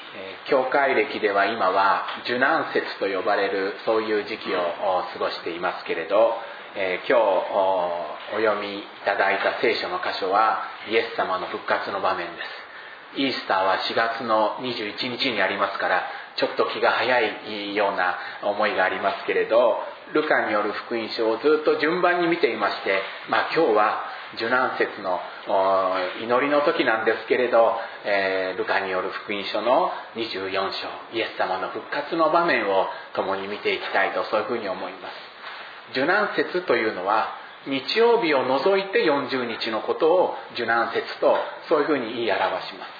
教会歴では今は受難節と呼ばれるそういう時期を過ごしていますけれど、今日お読みいただいた聖書の箇所はイエス様の復活の場面です。イースターは4月の21日にありますから、ちょっと気が早いような思いがありますけれど、ルカによる福音書をずっと順番に見ていまして、今日は受難節の祈りの時なんですけれど、ルカによる福音書の24章、イエス様の復活の場面を共に見ていきたいと、そういうふうに思います。受難節というのは日曜日を除いて40日のことを受難節と、そういうふうに言い表します。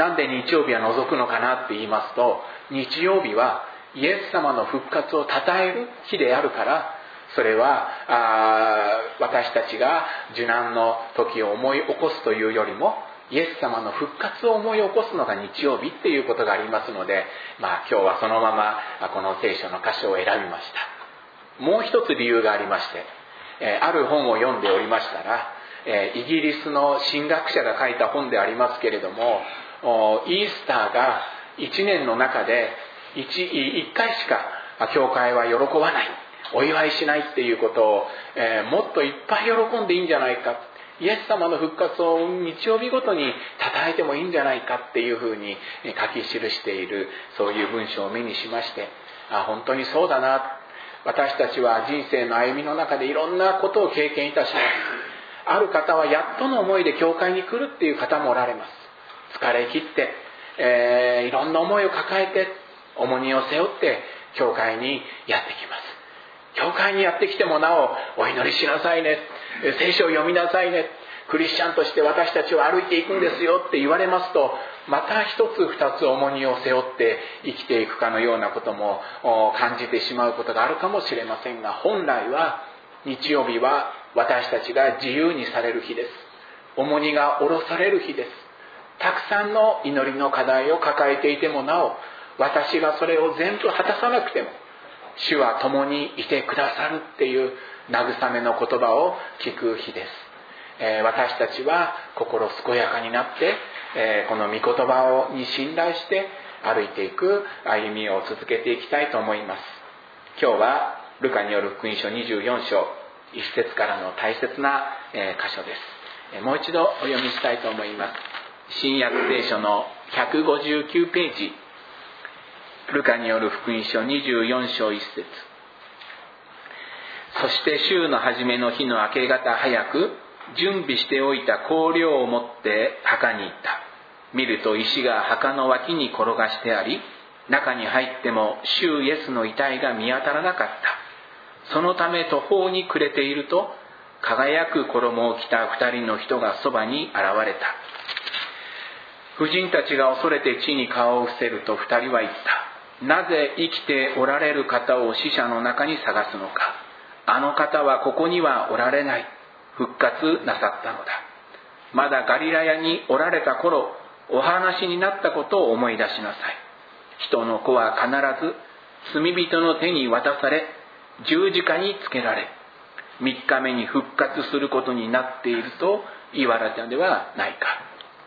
なんで日曜日は除くのかなって言いますと、日曜日はイエス様の復活を称える日であるから、それは私たちが受難の時を思い起こすというよりも、イエス様の復活を思い起こすのが日曜日っていうことがありますので、今日はそのままこの聖書の箇所を選びました。もう一つ理由がありまして、ある本を読んでおりましたら、イギリスの神学者が書いた本でありますけれども、イースターが1年の中で1回しか教会は喜ばない、お祝いしないっていうことを、もっといっぱい喜んでいいんじゃないか、イエス様の復活を日曜日ごとに称えてもいいんじゃないかっていうふうに書き記している、そういう文章を目にしまして、本当にそうだな、私たちは人生の歩みの中でいろんなことを経験いたします。ある方はやっとの思いで教会に来るっていう方もおられます。疲れ切って、いろんな思いを抱えて、重荷を背負って教会にやってきます。教会にやってきてもなお、お祈りしなさいね、聖書を読みなさいね、クリスチャンとして私たちは歩いていくんですよって言われますと、また一つ二つ重荷を背負って生きていくかのようなことも感じてしまうことがあるかもしれませんが、本来は日曜日は私たちが自由にされる日です。重荷が下ろされる日です。たくさんの祈りの課題を抱えていてもなお、私がそれを全部果たさなくても主は共にいてくださるっていう慰めの言葉を聞く日です。私たちは心健やかになって、この御言葉に信頼して歩いていく歩みを続けていきたいと思います。今日はルカによる福音書24章1節からの大切な箇所です。もう一度お読みしたいと思います。新約聖書の159ページ、ルカによる福音書24章1節。そして週の初めの日の明け方早く、準備しておいた香料を持って墓に行った。見ると石が墓の脇に転がしてあり、中に入っても主イエスの遺体が見当たらなかった。そのため途方に暮れていると、輝く衣を着た2人の人がそばに現れた。婦人たちが恐れて地に顔を伏せると2人は言った。なぜ生きておられる方を死者の中に探すのか。あの方はここにはおられない。復活なさったのだ。まだガリラヤにおられた頃、お話になったことを思い出しなさい。人の子は必ず罪人の手に渡され、十字架につけられ、3日目に復活することになっていると言われたのではないか。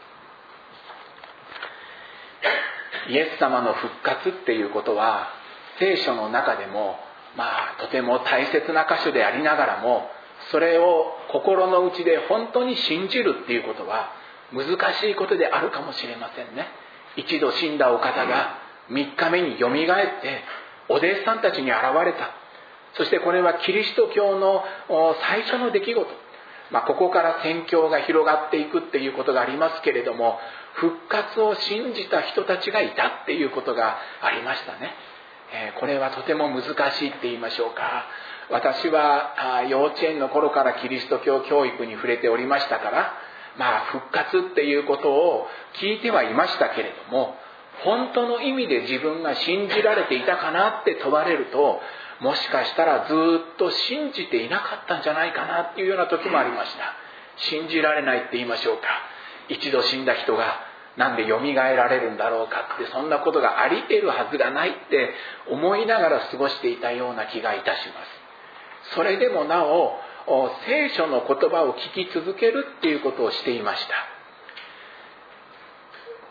イエス様の復活っていうことは、聖書の中でもとても大切な箇所でありながらも、それを心の内で本当に信じるっていうことは難しいことであるかもしれませんね。一度死んだお方が3日目によみがえってお弟子さんたちに現れた。そしてこれはキリスト教の最初の出来事、ここから宣教が広がっていくっていうことがありますけれども、復活を信じた人たちがいたっていうことがありましたね。これはとても難しいって言いましょうか。私は幼稚園の頃からキリスト教教育に触れておりましたから、復活っていうことを聞いてはいましたけれども、本当の意味で自分が信じられていたかなって問われると、もしかしたらずっと信じていなかったんじゃないかなっていうような時もありました。信じられないって言いましょうか。一度死んだ人がなんで蘇られるんだろうかって、そんなことがあり得るはずがないって思いながら過ごしていたような気がいたします。それでもなお聖書の言葉を聞き続けるっていうことをしていました。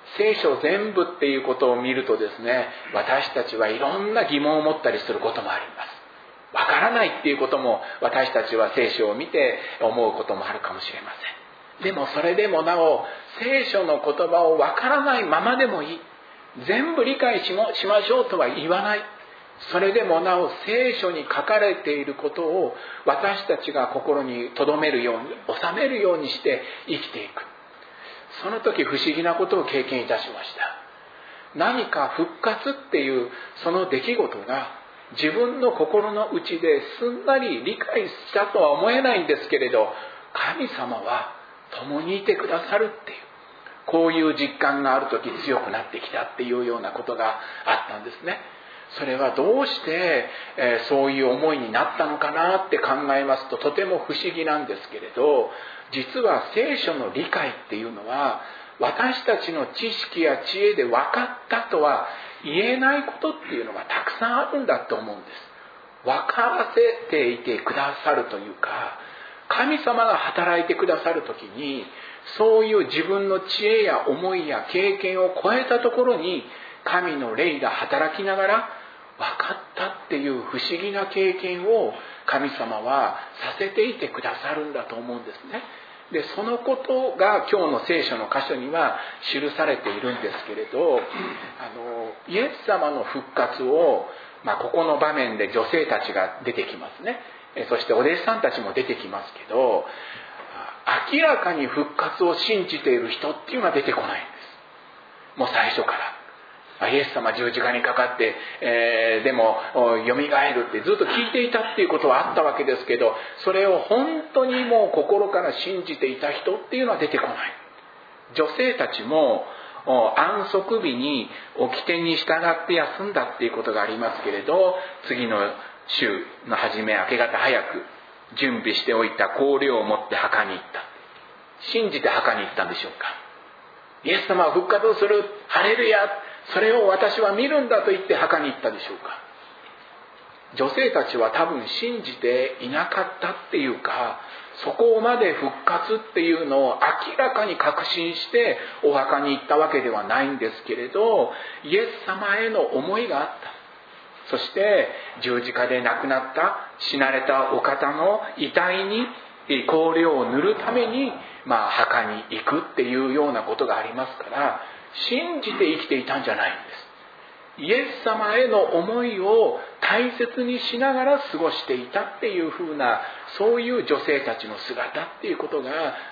聖書全部っていうことを見るとですね、私たちはいろんな疑問を持ったりすることもあります。わからないっていうことも私たちは聖書を見て思うこともあるかもしれません。でもそれでもなお聖書の言葉をわからないままでもいい、全部理解しましょうとは言わない。それでもなお聖書に書かれていることを私たちが心に留めるように、収めるようにして生きていく。その時不思議なことを経験いたしました。何か復活っていうその出来事が自分の心の内ですんなり理解したとは思えないんですけれど、神様は共にいてくださるっていう、こういう実感がある時強くなってきたっていうようなことがあったんですね。それはどうして、そういう思いになったのかなって考えますと、とても不思議なんですけれど、実は聖書の理解っていうのは私たちの知識や知恵で分かったとは言えないことっていうのがたくさんあるんだと思うんです。分からせていてくださるというか、神様が働いてくださるときに、そういう自分の知恵や思いや経験を超えたところに神の霊が働きながら分かったっていう不思議な経験を神様はさせていてくださるんだと思うんですね。で、そのことが今日の聖書の箇所には記されているんですけれど、イエス様の復活を、ここの場面で女性たちが出てきますね。そしてお弟子さんたちも出てきますけど、明らかに復活を信じている人っていうのは出てこないんです。もう最初から。イエス様十字架にかかって、でもよみがえるってずっと聞いていたっていうことはあったわけですけど、それを本当にもう心から信じていた人っていうのは出てこない。女性たちも安息日に掟に従って休んだっていうことがありますけれど、次の週の初め明け方早く準備しておいた香料を持って墓に行った。信じて墓に行ったんでしょうか。イエス様は復活する、ハレルヤ、それを私は見るんだと言って墓に行ったでしょうか。女性たちは多分信じていなかったっていうか、そこまで復活っていうのを明らかに確信してお墓に行ったわけではないんですけれど、イエス様への思いがあった。そして十字架で亡くなった死なれたお方の遺体に香料を塗るために、墓に行くっていうようなことがありますから、信じて生きていたんじゃないんです。イエス様への思いを大切にしながら過ごしていたっていうふうな、そういう女性たちの姿っていうことがあるんです。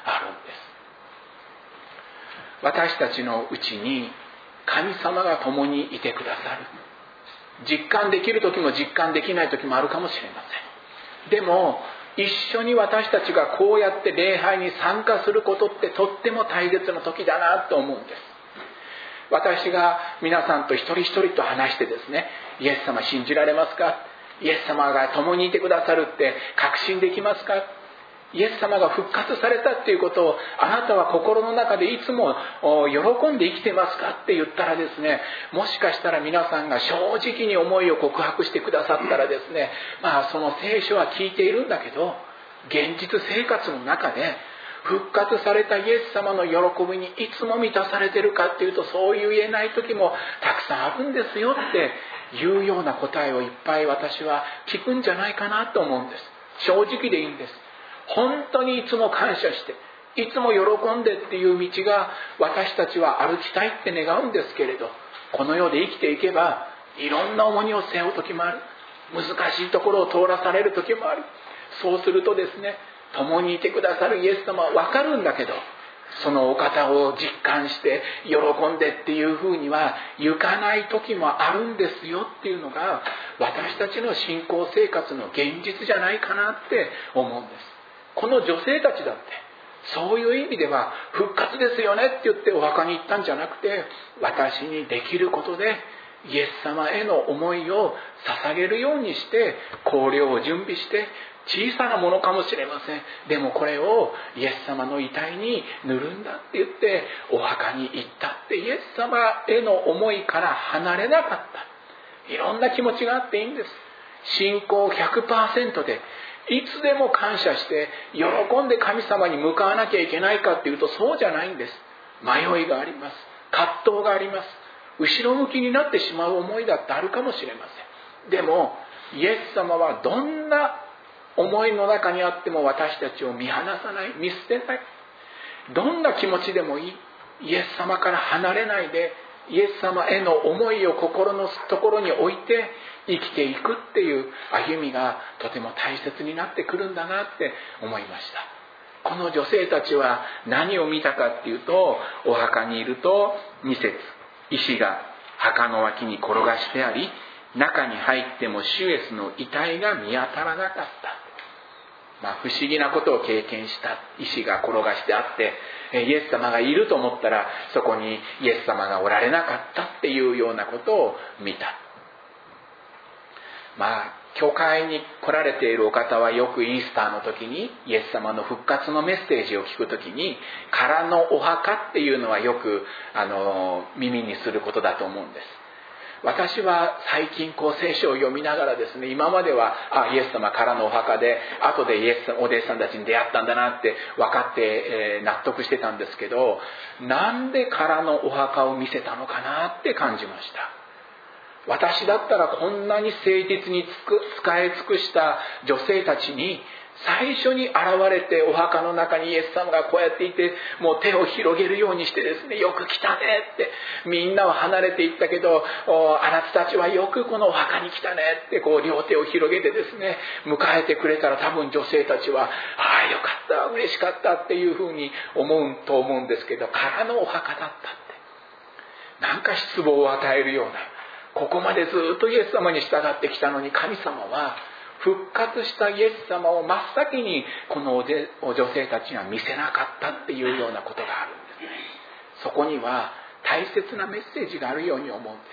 私たちのうちに神様が共にいてくださる。実感できる時も実感できない時もあるかもしれません。でも一緒に私たちがこうやって礼拝に参加することってとっても大切な時だなと思うんです。私が皆さんと一人一人と話してですね、イエス様信じられますか？イエス様が共にいてくださるって確信できますか？イエス様が復活されたっていうことをあなたは心の中でいつも喜んで生きてますかって言ったらですね、もしかしたら皆さんが正直に思いを告白してくださったらですね、その聖書は聞いているんだけど、現実生活の中で復活されたイエス様の喜びにいつも満たされてるかっていうと、そう言えない時もたくさんあるんですよっていうような答えをいっぱい私は聞くんじゃないかなと思うんです。正直でいいんです。本当にいつも感謝していつも喜んでっていう道が私たちは歩きたいって願うんですけれど、この世で生きていけばいろんな重荷を背負う時もある。難しいところを通らされる時もある。そうするとですね、共にいてくださるイエス様は分かるんだけど、そのお方を実感して喜んでっていうふうにはいかない時もあるんですよっていうのが私たちの信仰生活の現実じゃないかなって思うんです。この女性たちだってそういう意味では復活ですよねって言ってお墓に行ったんじゃなくて、私にできることでイエス様への思いを捧げるようにして香料を準備して、小さなものかもしれません。でもこれをイエス様の遺体に塗るんだって言ってお墓に行ったって、イエス様への思いから離れなかった。いろんな気持ちがあっていいんです。信仰 100% でいつでも感謝して喜んで神様に向かわなきゃいけないかっていうとそうじゃないんです。迷いがあります。 葛藤があります。後ろ向きになってしまう思いだってあるかもしれません。でもイエス様はどんな思いの中にあっても私たちを見放さない、見捨てない。どんな気持ちでもいい。イエス様から離れないで、イエス様への思いを心のところに置いて生きていくっていう歩みがとても大切になってくるんだなって思いました。この女性たちは何を見たかっていうと、お墓にいると2節、石が墓の脇に転がしてあり、中に入ってもシュエスの遺体が見当たらなかった。不思議なことを経験した。石が転がしてあってイエス様がいると思ったらそこにイエス様がおられなかったっていうようなことを見た。教会に来られているお方はよくイースターの時にイエス様の復活のメッセージを聞く時に空のお墓っていうのはよく耳にすることだと思うんです。私は最近聖書を読みながらですね、今まではイエス様からのお墓で後でお弟子さんたちに出会ったんだなって分かって、納得してたんですけど、なんでからのお墓を見せたのかなって感じました。私だったらこんなに誠実に使い尽くした女性たちに最初に現れてお墓の中にイエス様がこうやっていて、もう手を広げるようにしてですね、よく来たねって、みんなは離れていったけどあなたたちはよくこのお墓に来たねって両手を広げてですね迎えてくれたら、多分女性たちはよかった、嬉しかったっていうふうに思うと思うんですけど、空のお墓だったって、なんか失望を与えるような、ここまでずっとイエス様に従ってきたのに、神様は復活したイエス様を真っ先にこの女性たちには見せなかったっていうようなことがあるんですね。そこには大切なメッセージがあるように思うんです。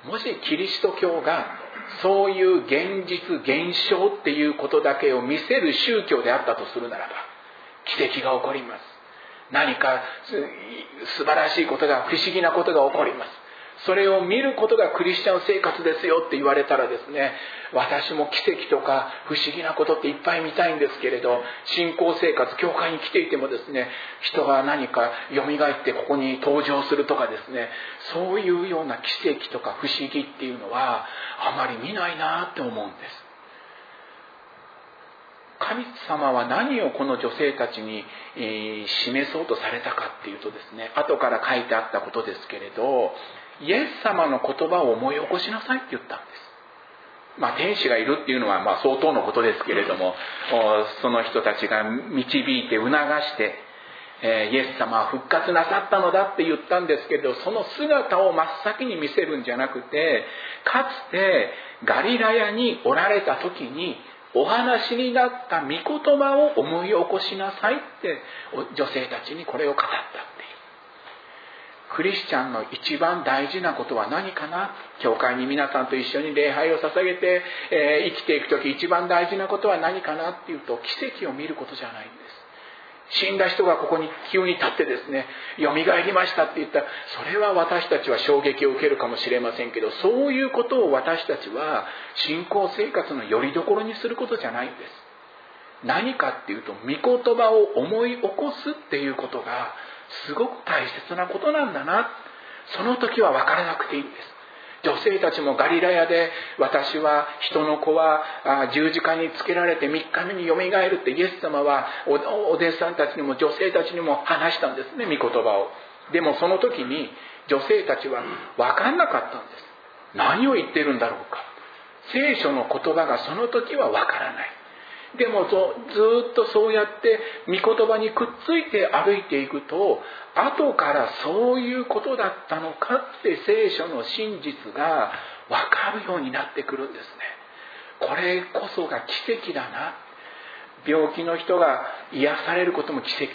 もしキリスト教がそういう現実現象っていうことだけを見せる宗教であったとするならば、奇跡が起こります。何か素晴らしいことが、不思議なことが起こります。それを見ることがクリスチャン生活ですよって言われたらですね、私も奇跡とか不思議なことっていっぱい見たいんですけれど、信仰生活、教会に来ていてもですね、人が何か蘇ってここに登場するとかですね、そういうような奇跡とか不思議っていうのはあまり見ないなって思うんです。神様は何をこの女性たちに示そうとされたかっていうとですね、後から書いてあったことですけれど、イエス様の言葉を思い起こしなさいって言ったんです。天使がいるっていうのは相当のことですけれども、その人たちが導いて促して、イエス様は復活なさったのだって言ったんですけれど、その姿を真っ先に見せるんじゃなくて、かつてガリラヤにおられた時にお話になった御言葉を思い起こしなさいって女性たちにこれを語ったっていう。クリスチャンの一番大事なことは何かな。教会に皆さんと一緒に礼拝を捧げて、生きていくとき一番大事なことは何かなっていうと、奇跡を見ることじゃないんです。死んだ人がここに急に立ってですね、よみがえりましたって言ったら、それは私たちは衝撃を受けるかもしれませんけど、そういうことを私たちは信仰生活の拠り所にすることじゃないんです。何かっていうと、御言葉を思い起こすっていうことがすごく大切なことなんだな。その時は分からなくていいんです。女性たちもガリラヤで、私は人の子は十字架につけられて3日目によみがえるってイエス様はお弟子さんたちにも女性たちにも話したんですね、御言葉を。でもその時に女性たちは分かんなかったんです。何を言ってるんだろうか。聖書の言葉がその時は分からない。でもずっとそうやって御言葉にくっついて歩いていくと、後からそういうことだったのかって聖書の真実が分かるようになってくるんですね。これこそが奇跡だな。病気の人が癒されることも奇跡です。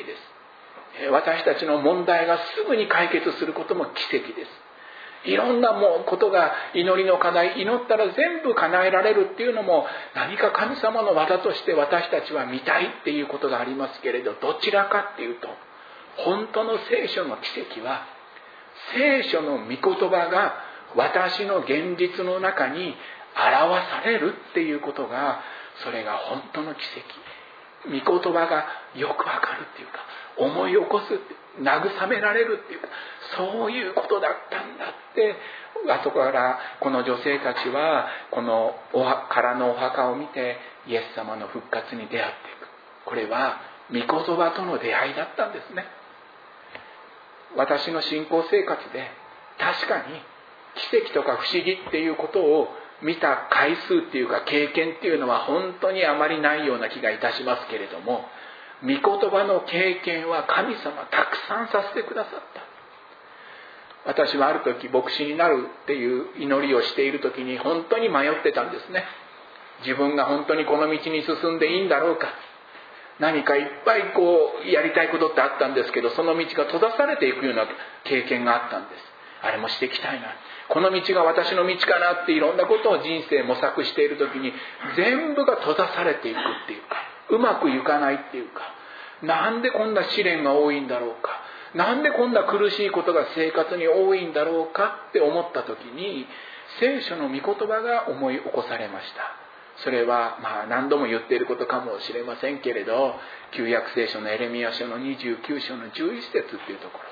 私たちの問題がすぐに解決することも奇跡です。いろんなことが、祈りの課題、祈ったら全部叶えられるっていうのも何か神様の技として私たちは見たいっていうことがありますけれど、どちらかっていうと、本当の聖書の奇跡は聖書の御言葉が私の現実の中に表されるっていうことが、それが本当の奇跡。御言葉がよくわかるっていうか、思い起こすって、 慰められるっていう、そういうことだったんだって、後からこの女性たちはこの空のお墓を見てイエス様の復活に出会っていく。これは御言葉との出会いだったんですね。私の信仰生活で確かに奇跡とか不思議っていうことを見た回数っていうか経験っていうのは本当にあまりないような気がいたしますけれども、御言葉の経験は神様たくさんさせてくださった。私はある時牧師になるっていう祈りをしている時に本当に迷ってたんですね。自分が本当にこの道に進んでいいんだろうか、何かいっぱいやりたいことってあったんですけど、その道が閉ざされていくような経験があったんです。あれもしていきたいな、この道が私の道かなっていろんなことを人生模索している時に全部が閉ざされていくっていうか、うまくいかないっていうか、なんでこんな試練が多いんだろうか、なんでこんな苦しいことが生活に多いんだろうかって思った時に、聖書の御言葉が思い起こされました。それは何度も言っていることかもしれませんけれど、旧約聖書のエレミヤ書の29章の11節っていうところ、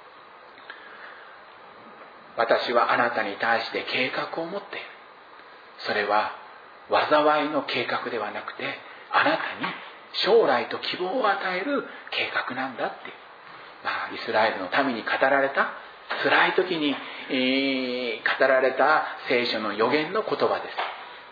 私はあなたに対して計画を持っている。それは災いの計画ではなくて、あなたに将来と希望を与える計画なんだっていう、イスラエルの民に語られた、辛い時に、語られた聖書の預言の言葉です。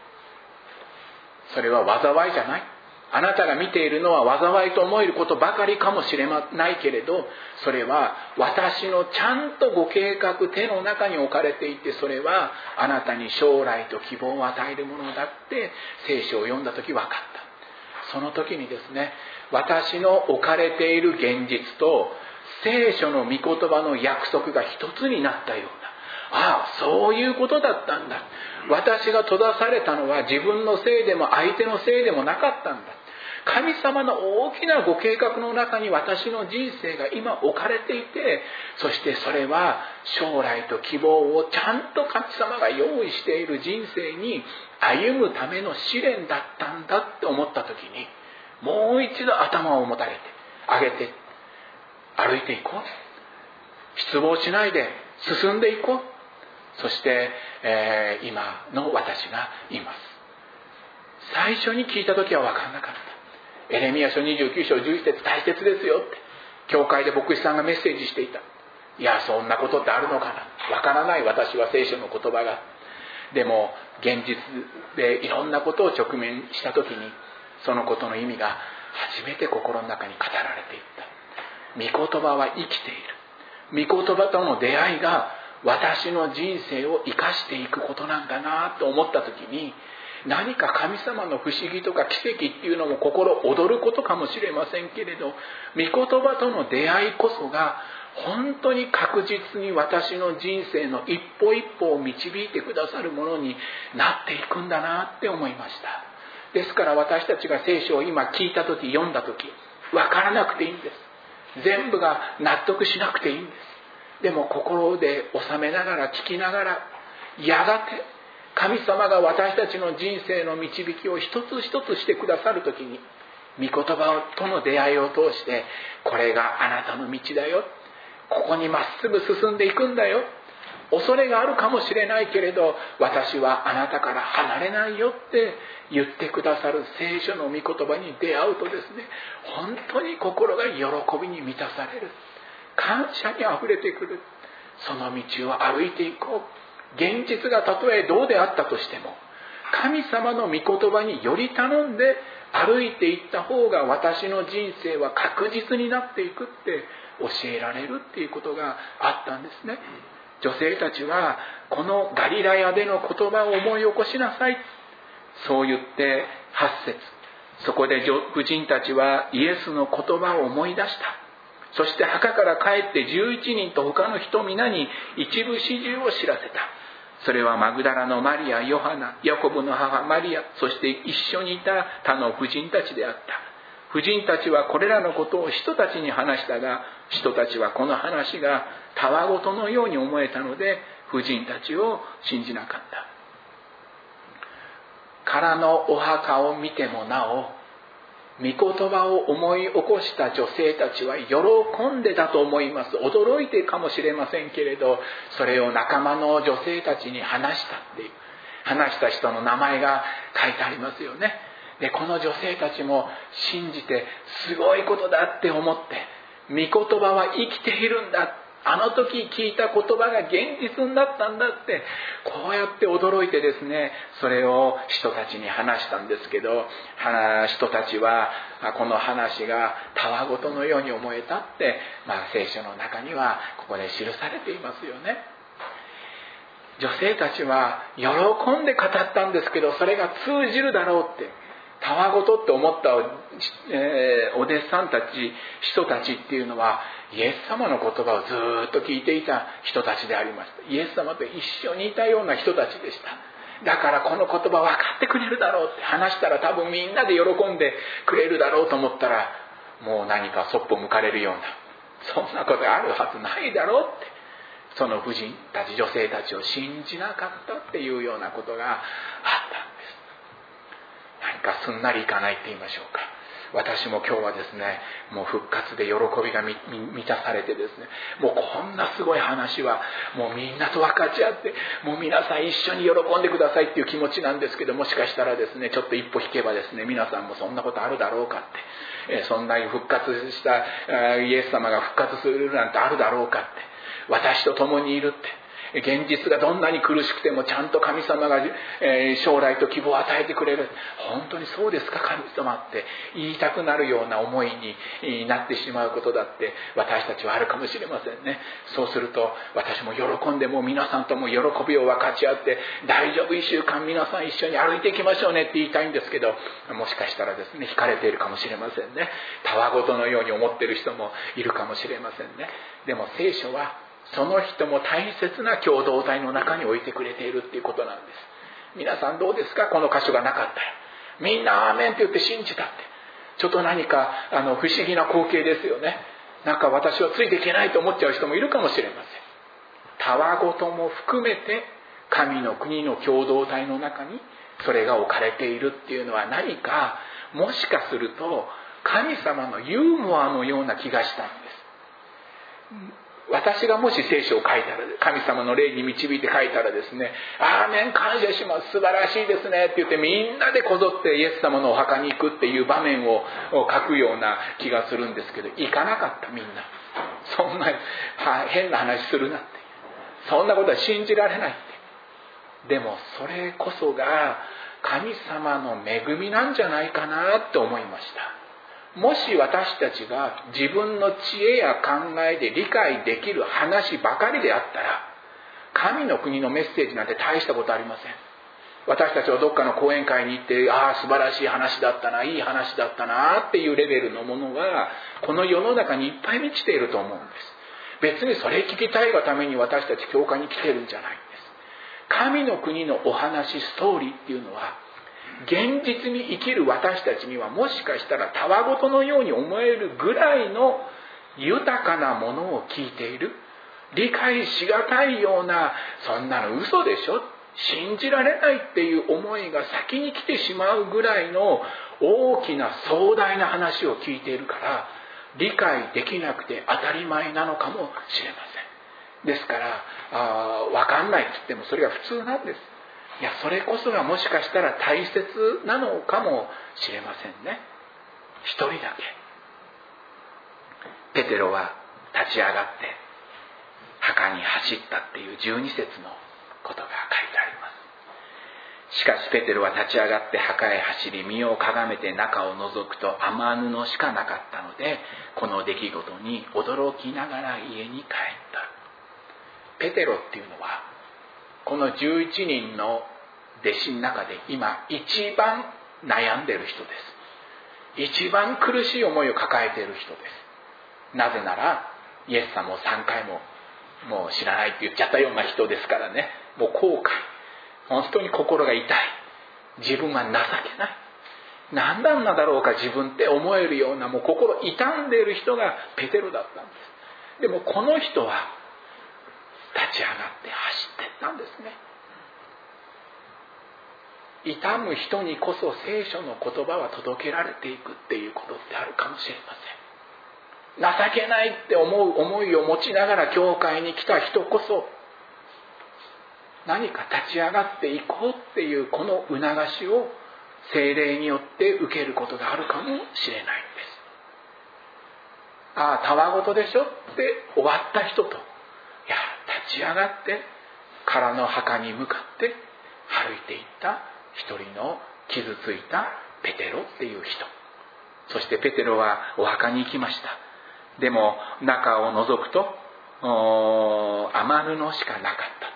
それは災いじゃない。あなたが見ているのは災いと思えることばかりかもしれないけれど、それは私のちゃんとご計画、手の中に置かれていて、それはあなたに将来と希望を与えるものだって聖書を読んだ時分かった。その時にですね、私の置かれている現実と聖書の御言葉の約束が一つになったような、そういうことだったんだ。私が閉ざされたのは自分のせいでも相手のせいでもなかったんだ。神様の大きなご計画の中に私の人生が今置かれていて、そしてそれは将来と希望をちゃんと神様が用意している人生に歩むための試練だったんだって思った時に、もう一度頭を上げて歩いていこう。失望しないで進んでいこう。そして、今の私がいます。最初に聞いた時は分からなかった。エレミヤ書29章11節大切ですよって、教会で牧師さんがメッセージしていた。いや、そんなことってあるのかな、分からない。私は聖書の言葉が。でも現実でいろんなことを直面した時に、そのことの意味が初めて心の中に語られていった。御言葉は生きている。御言葉との出会いが私の人生を生かしていくことなんだなと思った時に、何か神様の不思議とか奇跡っていうのも心躍ることかもしれませんけれど、御言葉との出会いこそが本当に確実に私の人生の一歩一歩を導いてくださるものになっていくんだなって思いました。ですから私たちが聖書を今聞いた時、読んだ時、分からなくていいんです。全部が納得しなくていいんです。でも心で収めながら聞きながら、やがて神様が私たちの人生の導きを一つ一つしてくださるときに、御言葉との出会いを通して、これがあなたの道だよ、ここにまっすぐ進んでいくんだよ、恐れがあるかもしれないけれど私はあなたから離れないよって言ってくださる聖書の御言葉に出会うとですね、本当に心が喜びに満たされる、感謝にあふれてくる。その道を歩いていこう。現実がたとえどうであったとしても、神様の御言葉により頼んで歩いていった方が私の人生は確実になっていくって教えられるっていうことがあったんですね。女性たちはこのガリラヤでの言葉を思い起こしなさい、そう言って8節、そこで婦人たちはイエスの言葉を思い出した。そして墓から帰って11人と他の人皆に一部始終を知らせた。それはマグダラのマリア、ヨハナ、ヤコブの母マリア、そして一緒にいた他の婦人たちであった。婦人たちはこれらのことを人たちに話したが、人たちはこの話がたわごとのように思えたので、婦人たちを信じなかった。空のお墓を見てもなお、 御言葉を思い起こした女性たちは喜んでたと思います。驚いてかもしれませんけれど、それを仲間の女性たちに話したっていう、話した人の名前が書いてありますよね。で、この女性たちも信じて、すごいことだって思って、御言葉は生きているんだ、あの時聞いた言葉が現実になったんだって、こうやって驚いてですね、それを人たちに話したんですけど、人たちはこの話がたわごとのように思えたって、聖書の中にはここで記されていますよね。女性たちは喜んで語ったんですけど、それが通じるだろうって、たわごとって思ったお弟子さんたち、人たちっていうのは、イエス様の言葉をずっと聞いていた人たちでありました。イエス様と一緒にいたような人たちでした。だからこの言葉分かってくれるだろうって、話したら多分みんなで喜んでくれるだろうと思ったら、もう何かそっぽ向かれるような、そんなことあるはずないだろうって、その婦人たち、女性たちを信じなかったっていうようなことがあったんです。何かすんなりいかないって言いましょうか。私も今日はですね、もう復活で喜びが満たされてですね、もうこんなすごい話はもうみんなと分かち合って、もう皆さん一緒に喜んでくださいっていう気持ちなんですけど、もしかしたらですね、ちょっと一歩引けばですね、皆さんもそんなことあるだろうかって、そんな復活したイエス様が復活するなんてあるだろうかって、私と共にいるって、現実がどんなに苦しくてもちゃんと神様が将来と希望を与えてくれる、本当にそうですか神様って言いたくなるような思いになってしまうことだって私たちはあるかもしれませんね。そうすると私も喜んで、もう皆さんとも喜びを分かち合って、大丈夫1週間皆さん一緒に歩いていきましょうねって言いたいんですけど、もしかしたらですね、惹かれているかもしれませんね。たわごとのように思っている人もいるかもしれませんね。でも聖書はその人も大切な共同体の中に置いてくれているっていうことなんです。皆さんどうですか？この箇所がなかったらみんなアーメンって言って信じたって、ちょっと何か不思議な光景ですよね。なんか私はついていけないと思っちゃう人もいるかもしれません。たわごとも含めて神の国の共同体の中にそれが置かれているっていうのは、何かもしかすると神様のユーモアのような気がしたんです。私がもし聖書を書いたら、神様の霊に導いて書いたらですね、アーメン感謝します、素晴らしいですねって言って、みんなでこぞってイエス様のお墓に行くっていう場面を書くような気がするんですけど、行かなかった。みんなそんな変な話するなって、そんなことは信じられないって。でもそれこそが神様の恵みなんじゃないかなって思いました。もし私たちが自分の知恵や考えで理解できる話ばかりであったら、神の国のメッセージなんて大したことありません。私たちはどっかの講演会に行って、素晴らしい話だったな、いい話だったなっていうレベルのものがこの世の中にいっぱい満ちていると思うんです。別にそれ聞きたいがために私たち教会に来てるんじゃないんです。神の国のお話、ストーリーっていうのは、現実に生きる私たちにはもしかしたらたわごとのように思えるぐらいの豊かなものを聞いている。理解しがたいような、そんなの嘘でしょ、信じられないっていう思いが先に来てしまうぐらいの大きな壮大な話を聞いているから、理解できなくて当たり前なのかもしれません。ですから分かんないって言ってもそれが普通なんです。いや、それこそがもしかしたら大切なのかもしれませんね。一人だけペテロは立ち上がって墓に走ったっていう12節のことが書いてあります。しかしペテロは立ち上がって墓へ走り、身をかがめて中を覗くと雨布しかなかったので、この出来事に驚きながら家に帰った。ペテロっていうのはこの11人の弟子の中で今一番悩んでいる人です。一番苦しい思いを抱えている人です。なぜならイエス様を3回ももう知らないって言っちゃったような人ですからね。もう後悔、本当に心が痛い、自分は情けない、何なんだろうか自分って思えるような、もう心痛んでいる人がペテロだったんです。でもこの人は立ち上がって走っていったんですね。 痛む人にこそ聖書の言葉は届けられていくっていうことってあるかもしれません。情けないって思う思いを持ちながら教会に来た人こそ、何か立ち上がっていこうっていうこの促しを聖霊によって受けることがあるかもしれないんです。ああ、たわごとでしょって終わった人と、いや、立ち上がって空の墓に向かって歩いていった一人の傷ついたペテロっていう人。そしてペテロはお墓に行きました。でも中を覗くと雨布しかなかったって、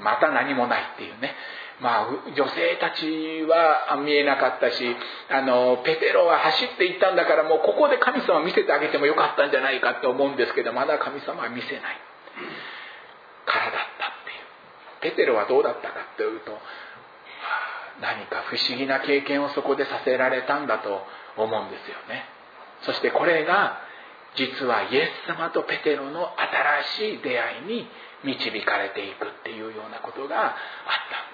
また何もないっていうね。女性たちは見えなかったし、ペテロは走っていったんだから、もうここで神様見せてあげてもよかったんじゃないかと思うんですけど、まだ神様は見せないからだったっていう。ペテロはどうだったかというと、何か不思議な経験をそこでさせられたんだと思うんですよね。そしてこれが実はイエス様とペテロの新しい出会いに導かれていくっていうようなことがあったんです。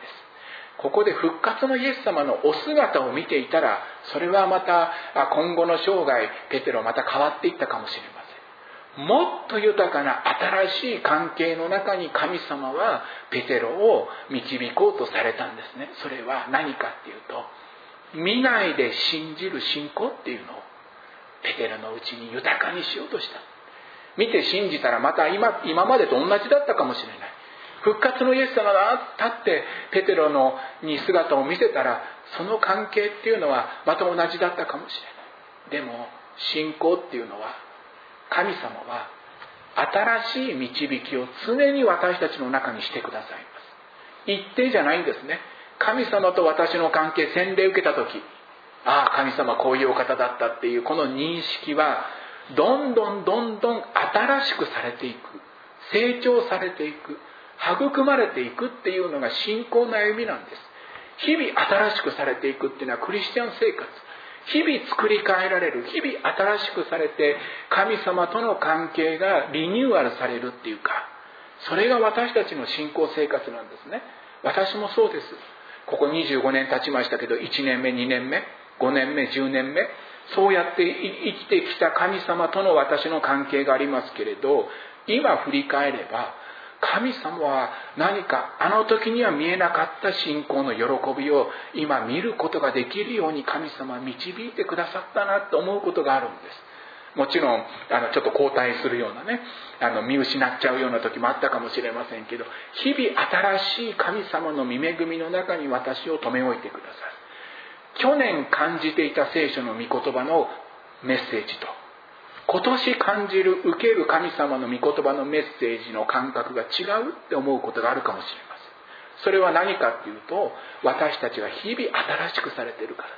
ここで復活のイエス様のお姿を見ていたら、それはまた今後の生涯ペテロまた変わっていったかもしれません。もっと豊かな新しい関係の中に神様はペテロを導こうとされたんですね。それは何かっていうと、見ないで信じる信仰っていうのをペテロのうちに豊かにしようとした。見て信じたらまた今までと同じだったかもしれない。復活のイエス様が立ってペテロに姿を見せたら、その関係っていうのはまた同じだったかもしれない。でも信仰っていうのは、神様は新しい導きを常に私たちの中にしてくださいます。一定じゃないんですね。神様と私の関係、洗礼受けた時、ああ、神様こういうお方だったっていうこの認識はどんどん新しくされていく、成長されていく、育まれていくっていうのが信仰の歩みなんです。日々新しくされていくっていうのはクリスチャン生活。日々作り変えられる、日々新しくされて神様との関係がリニューアルされるっていうか、それが私たちの信仰生活なんですね。私もそうです。ここ25年経ちましたけど、1年目2年目5年目10年目、そうやって生きてきた神様との私の関係がありますけれど、今振り返れば神様は何かあの時には見えなかった信仰の喜びを今見ることができるように神様は導いてくださったなと思うことがあるんです。もちろんちょっと後退するようなね、見失っちゃうような時もあったかもしれませんけど、日々新しい神様の御恵みの中に私を留め置いてくださる。去年感じていた聖書の御言葉のメッセージと、今年感じる受ける神様の御言葉のメッセージの感覚が違うって思うことがあるかもしれません。それは何かっていうと、私たちが日々新しくされているからです。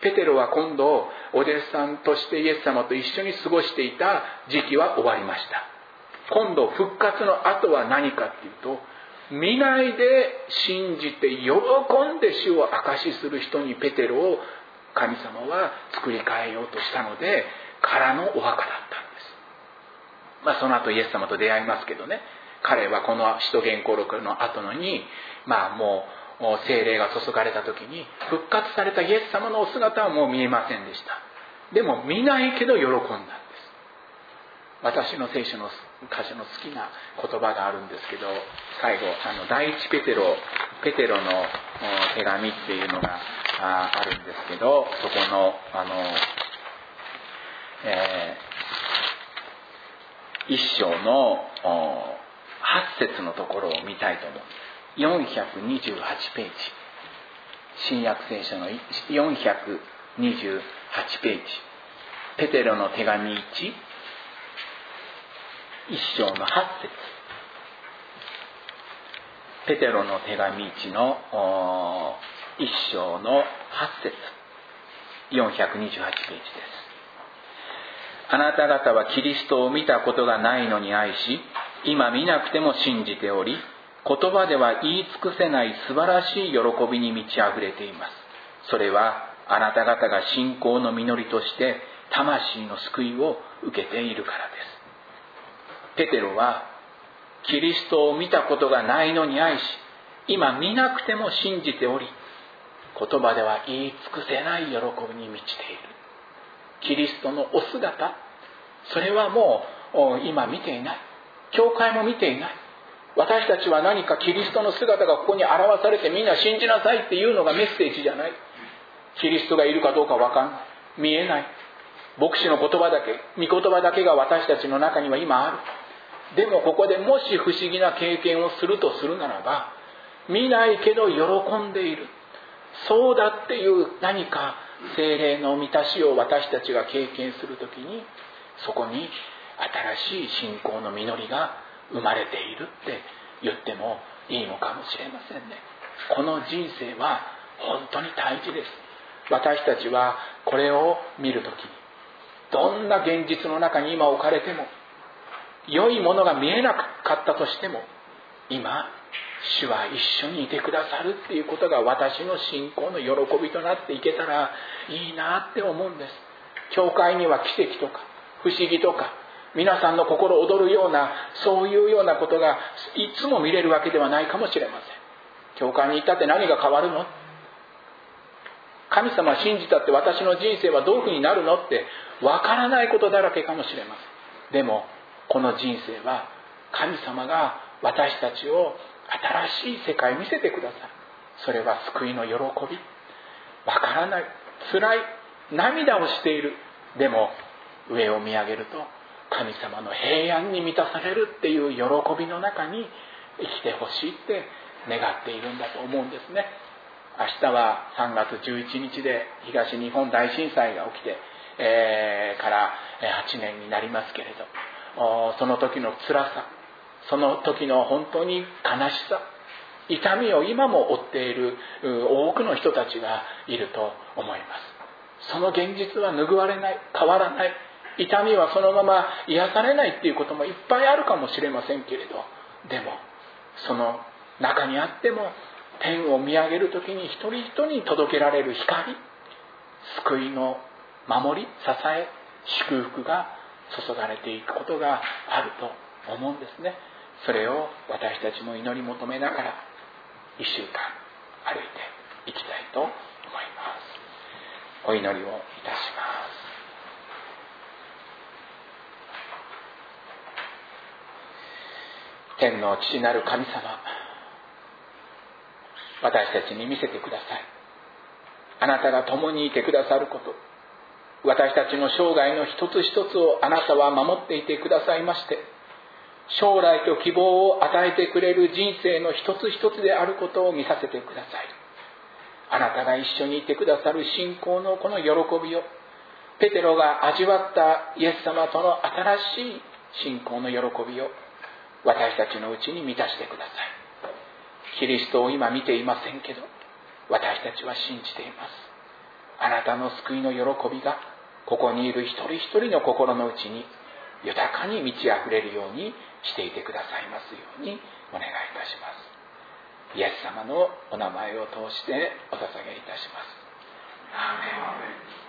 ペテロは今度お弟子さんとしてイエス様と一緒に過ごしていた時期は終わりました。今度復活の後は何かっていうと、見ないで信じて喜んで主を証しする人にペテロを神様は作り変えようとしたので、からのお墓だったんです。その後イエス様と出会いますけどね、彼はこの使徒言行録の後のにもう聖霊が注がれた時に復活されたイエス様のお姿はもう見えませんでした。でも見ないけど喜んだんです。私の聖書の箇所の好きな言葉があるんですけど、最後第一ペテロの手紙っていうのがあるんですけど、そこの一章の8節のところを見たいと思うんです。428ページ、新約聖書の428ページ、ペテロの手紙1章の8節、ペテロの手紙1の1章の8節、428ページです。あなた方はキリストを見たことがないのに愛し、今見なくても信じており、言葉では言い尽くせない素晴らしい喜びに満ち溢れています。それはあなた方が信仰の実りとして魂の救いを受けているからです。ペテロはキリストを見たことがないのに愛し、今見なくても信じており、 言葉では言い尽くせない喜びに満ちている。キリストのお姿、それはもう今見ていない。教会も見ていない。私たちは何かキリストの姿がここに表されてみんな信じなさいっていうのがメッセージじゃない。キリストがいるかどうか分かんない。見えない。牧師の言葉だけ、御言葉だけが私たちの中には今ある。でもここでもし不思議な経験をするとするならば、見ないけど喜んでいる。そうだっていう何か聖霊の満たしを私たちが経験するときに、そこに新しい信仰の実りが生まれているって言ってもいいのかもしれませんね。この人生は本当に大事です。私たちはこれを見るときに、どんな現実の中に今置かれても、良いものが見えなかったとしても、今主は一緒にいてくださるっていうことが私の信仰の喜びとなっていけたらいいなって思うんです。教会には奇跡とか不思議とか、皆さんの心躍るような、そういうようなことがいつも見れるわけではないかもしれません。教会に行ったって何が変わるの？神様信じたって私の人生はどういうふうになるのってわからないことだらけかもしれません。でもこの人生は神様が私たちを新しい世界を見せてくださる。それは救いの喜び、わからない、辛い、涙をしている。でも上を見上げると神様の平安に満たされるっていう喜びの中に生きてほしいって願っているんだと思うんですね。明日は3月11日で東日本大震災が起きて、から8年になりますけれど、その時の辛さ、その時の本当に悲しさ、痛みを今も負っている多くの人たちがいると思います。その現実は拭われない、変わらない。痛みはそのまま癒されないっていうこともいっぱいあるかもしれませんけれど、でもその中にあっても天を見上げるときに一人一人に届けられる光、救いの守り、支え、祝福が注がれていくことがあると思うんですね。それを私たちも祈り求めながら1週間歩いていきたいと思います。お祈りをいたします。天の父なる神様、私たちに見せてください。あなたが共にいてくださること、私たちの生涯の一つ一つをあなたは守っていてくださいまして、将来と希望を与えてくれる人生の一つ一つであることを見させてください。あなたが一緒にいてくださる信仰のこの喜びを、ペテロが味わったイエス様との新しい信仰の喜びを私たちのうちに満たしてください。キリストを今見ていませんけど、私たちは信じています。あなたの救いの喜びがここにいる一人一人の心の内に豊かに満ち溢れるようにしていてくださいますようにお願いいたします。イエス様のお名前を通してお捧げいたします。アーメン。